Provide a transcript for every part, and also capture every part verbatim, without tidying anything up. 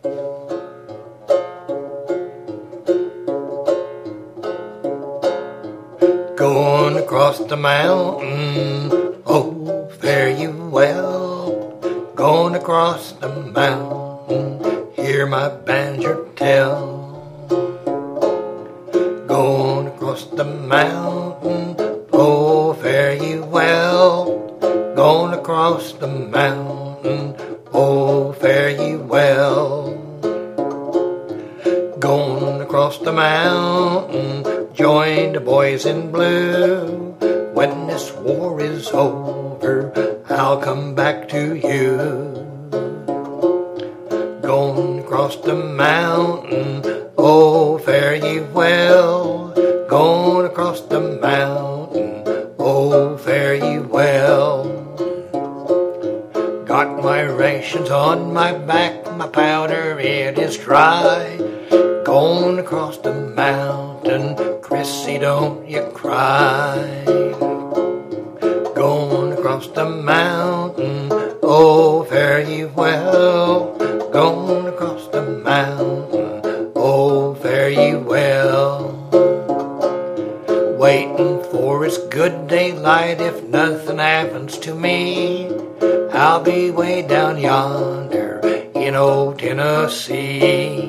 Going across the mountain, oh, fare you well. Going across the mountain, hear my banjo tell. Going across the mountain, oh, fare you well. Going across the mountain, oh, fare you well. Going across the mountain, join the boys in blue. When this war is over, I'll come back to you. Going across the mountain, oh, fare ye well. Going across the mountain, oh, fare ye well. Got my rations on my back, my powder it is dry. Going across the mountain, Chrissy, don't you cry. Going across the mountain, oh, fare ye well. Going across the mountain, oh, fare ye well. Waiting for it's good daylight, if nothing happens to me, I'll be way down yonder in old Tennessee.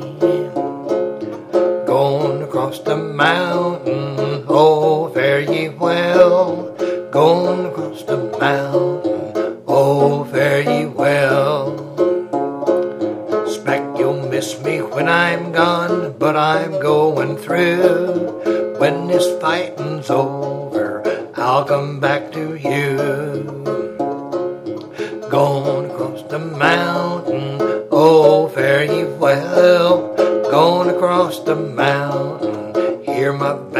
Going across the mountain, oh, fare ye well. Going across the mountain, oh, fare ye well. Expect you'll miss me when I'm gone, but I'm going through. When this fighting's over, I'll come back to you. Going across the mountain, oh, fare ye well. Going across the mountain, hear my